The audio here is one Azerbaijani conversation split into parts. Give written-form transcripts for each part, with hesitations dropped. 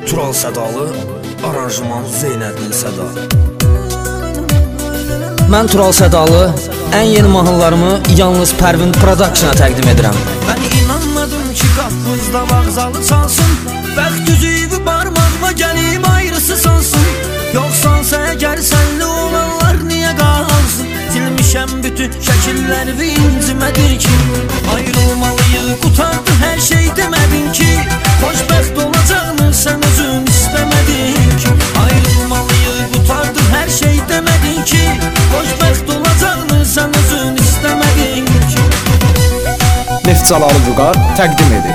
Tural Sədalı, aranjman Zeynədli Səda. Mən Tural Sədalı, ən yeni mahnılarımı yalnız Pərvin Production-a təqdim edirəm. Mən inanmadım ki qapımızda vağzalı çalsın, bəxt üzüyü barmağıma gəlib ayrısı sansın. Yoxsansa əgər sənli olanlar niyə qalsın? Silmişəm bütün şəkilləri incimədir ki, ayrılmalıyıq, qutardı hər şey demədin ki, xoşbəxt olacaqını sən özün istəmədin ki, ayrılmalıyıq, qutardı hər şey demədin ki, xoşbəxt olacaqını sən özün istəmədin ki. Neftçalalı Vüqar təqdim edir.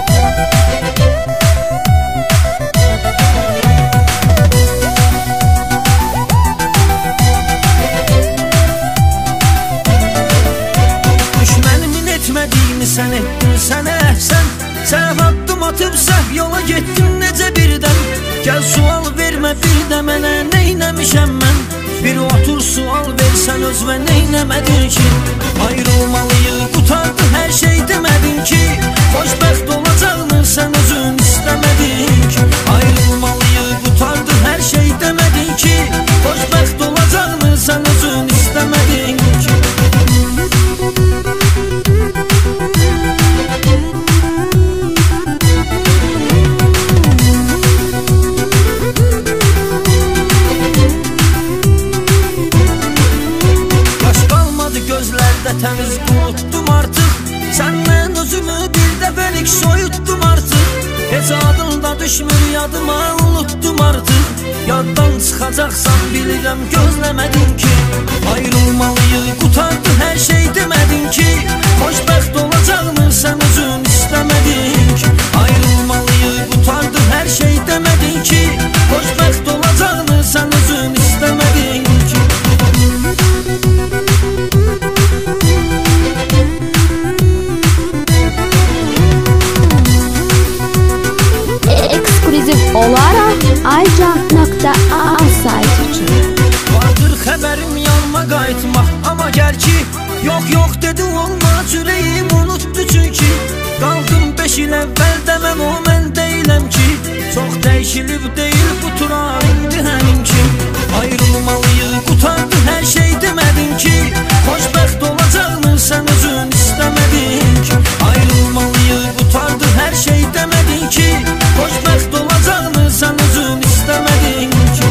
Sən etdin, sənə əhsən, səhv addım atıp səhv yola getdin necə birdən. Gəl sual vermə bir də mənə, neynəmişəm mən? Bir otur sual versən özvə, neynəmədin ki? Ayrılmalıyıq, qutardı hər şey demədin ki, xoşbəxt olacaqını sən özün istəmədin ki, ayrılmalıyıq, qutardı hər şey demədin ki, xoşbəxt olacaqını sən özün istəmədin ki. Təmiz qunutdum artıq, səndən özümü bir dəfəlik soyutdum artıq. Heç adında düşmür yadıma, unutdum artıq. Yaddan çıxacaqsan bilirəm, gözləmədin ki, ayrılmalıyıq, qutardı hər şey demədin ki, xoşbəxt olacaqını sən özün istəmədin ki, ayrılmalıyıq, qutardı hər şey demədin ki, xoşbəxt olacaqını sən özün istəmədin ki. olaraq aycan.a sayt üçün vardır xəbərim yanıma qayıtmaq, amma gəl ki, yox dedi olmaz, ürəyim unutdu çünki, qaldım 5 il əvvəl deməm o mən deyiləm ki, çox dəyişilib deyil bu tural indi həmin ki, ayrılmalıyıq, qutardı hər şey demədin ki, xoşbəxt olacaqını sən özün istəmədin ki, ayrılmalıyıq, qutardı hər şey demədin ki, xoşbəxt olacaqını sən özün istəmədin ki.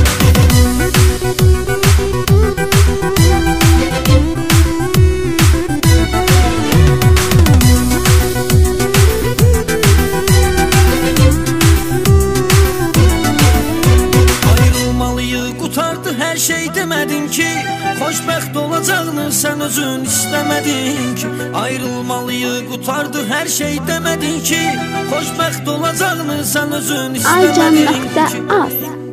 Ayrılmalıyıq, qutardı hər şey demədin ki, xoşbəxt olacaqını sən özün istəmədin ki, ayrılmalıyıq, qutardı hər şey demədin ki, xoşbəxt olacaqını sən özün istəmədin ki. aycan.a